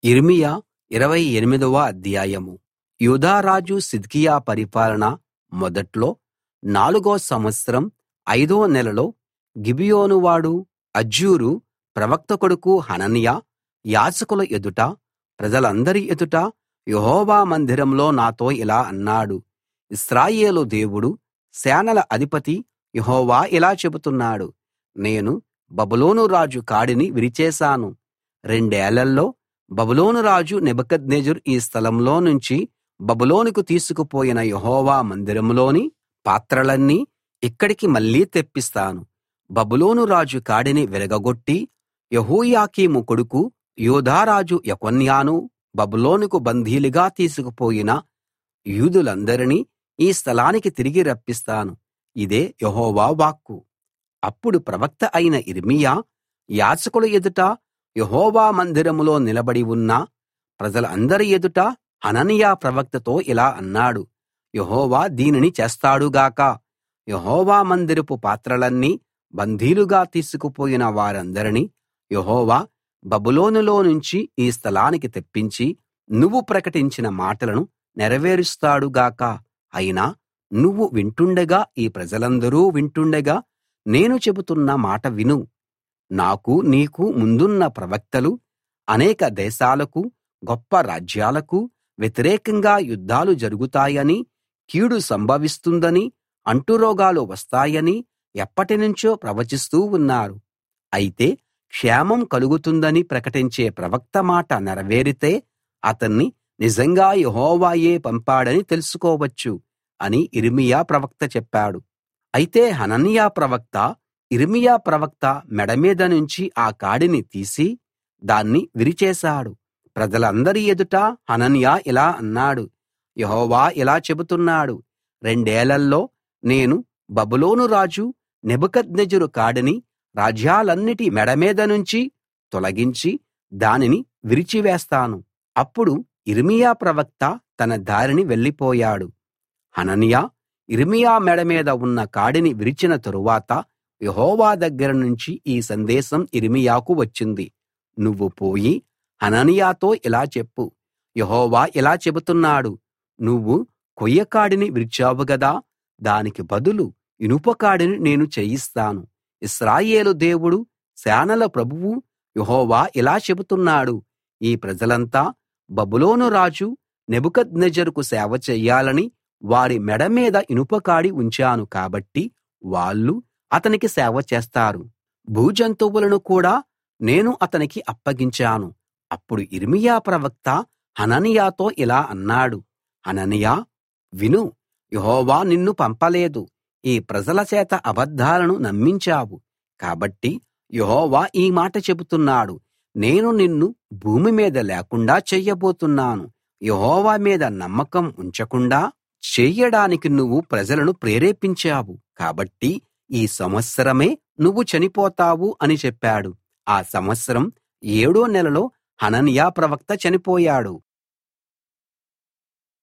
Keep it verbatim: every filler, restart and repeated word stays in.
యిర్మీయా ఇరవై ఎనిమిదవ అధ్యాయం. యూదా రాజు సిద్కియా పరిపాలన మొదట్లో నాలుగో సంవత్సరం ఐదో నెలలో గిబియోను వాడు అజ్జూరు ప్రవక్త కొడుకు హనన్యా యాజకుల ఎదుట ప్రజలందరి ఎదుట యెహోవా మందిరంలో నాతో ఇలా అన్నాడు. ఇశ్రాయేలు దేవుడు, సేనల అధిపతి యెహోవా ఇలా చెబుతున్నాడు, నేను బబులోను రాజు కాడిని విరిచేశాను. రెండేళ్లలో బబులోను రాజు నెబుకద్నెజరు ఈ స్థలంలో నుంచి బబులోనుకు తీసుకుపోయిన యెహోవా మందిరంలోని పాత్రలన్నీ ఇక్కడికి మళ్ళీ తెప్పిస్తాను. బబులోను రాజు కాడిని విరగగొట్టి యెహోయాకీము కొడుకు యూదా రాజు యెకొన్యాను బబులోనుకు బందీలుగా తీసుకుపోయిన యూదులందరినీ ఈ స్థలానికి తిరిగి రప్పిస్తాను. ఇదే యెహోవా వాక్కు. అప్పుడు ప్రవక్త అయిన యిర్మీయా యాజకుల ఎదుట యెహోవా మందిరంలో నిలబడి ఉన్న ప్రజలందరి ఎదుట హనన్యా ప్రవక్తతో ఇలా అన్నాడు. యెహోవా దీనిని చేస్తాడు గాక. యెహోవా మందిరపు పాత్రలన్నీ బందీలుగా తీసుకుపోయిన వారందరినీ యెహోవా బబులోనులో నుంచి ఈ స్థలానికి తెప్పించి నువ్వు ప్రకటించిన మాటలను నెరవేరుస్తాడు గాక. అయినా నువ్వు వింటుండగా, ఈ ప్రజలందరూ వింటుండగా నేను చెబుతున్న మాట విను. నాకు నీకు ముందున్న ప్రవక్తలు అనేక దేశాలకు, గొప్ప రాజ్యాలకు వ్యతిరేకంగా యుద్ధాలు జరుగుతాయని, కీడు సంభవిస్తుందని, అంటురోగాలు వస్తాయని ఎప్పటినుంచో ప్రవచిస్తూ ఉన్నారు. అయితే క్షేమం కలుగుతుందని ప్రకటించే ప్రవక్త మాట నెరవేరితే అతన్ని నిజంగా యెహోవాయే పంపాడని తెలుసుకోవచ్చు అని యిర్మీయా ప్రవక్త చెప్పాడు. అయితే హనన్యా ప్రవక్త యిర్మీయా ప్రవక్త మెడ మీద నుంచి ఆ కాడిని తీసి దాన్ని విరిచేశాడు. ప్రజలందరి ఎదుట హనన్యా ఇలా అన్నాడు. యెహోవా ఇలా చెబుతున్నాడు, రెండేళ్లలో నేను బబులోను రాజు నెబుకద్నెజరు కాడిని రాజ్యాలన్నిటి మెడ మీద నుంచి తొలగించి దానిని విరిచివేస్తాను. అప్పుడు యిర్మీయా ప్రవక్త తన దారిని వెళ్ళిపోయాడు. హనన్యా యిర్మీయా మెడ మీద ఉన్న కాడిని విరిచిన తరువాత యెహోవా దగ్గర నుంచి ఈ సందేశం యిర్మీయాకు వచ్చింది. నువ్వు పోయి హనన్యాతో ఇలా చెప్పు, యెహోవా ఇలా చెబుతున్నాడు, నువ్వు కొయ్యకాడిని విరిచావు గదా, దానికి బదులు ఇనుప కాడిని నేను చేయిస్తాను. ఇశ్రాయేలు దేవుడు, సేనల ప్రభువు యెహోవా ఇలా చెబుతున్నాడు, ఈ ప్రజలంతా బబులోను రాజు నెబుకద్నెజరుకు సేవ చెయ్యాలని వారి మెడ మీద ఇనుపకాడి ఉంచాను కాబట్టి వాళ్ళు అతనికి సేవ చేస్తారు. భూజంతువులను కూడా నేను అతనికి అప్పగించాను. అప్పుడు యిర్మీయా ప్రవక్త హనన్యాతో ఇలా అన్నాడు. హనన్యా, విను, యెహోవా నిన్ను పంపలేదు. ఈ ప్రజల చేత అబద్ధాలను నమ్మించావు. కాబట్టి యెహోవా ఈ మాట చెబుతున్నాడు, నేను నిన్ను భూమి మీద లేకుండా చెయ్యబోతున్నాను. యెహోవా మీద నమ్మకం ఉంచకుండా చెయ్యడానికి నువ్వు ప్రజలను ప్రేరేపించావు. కాబట్టి ఈ సంవత్సరమే నువ్వు చనిపోతావు అని చెప్పాడు. ఆ సంవత్సరం ఏడో నెలలో హనన్యా ప్రవక్త చనిపోయాడు.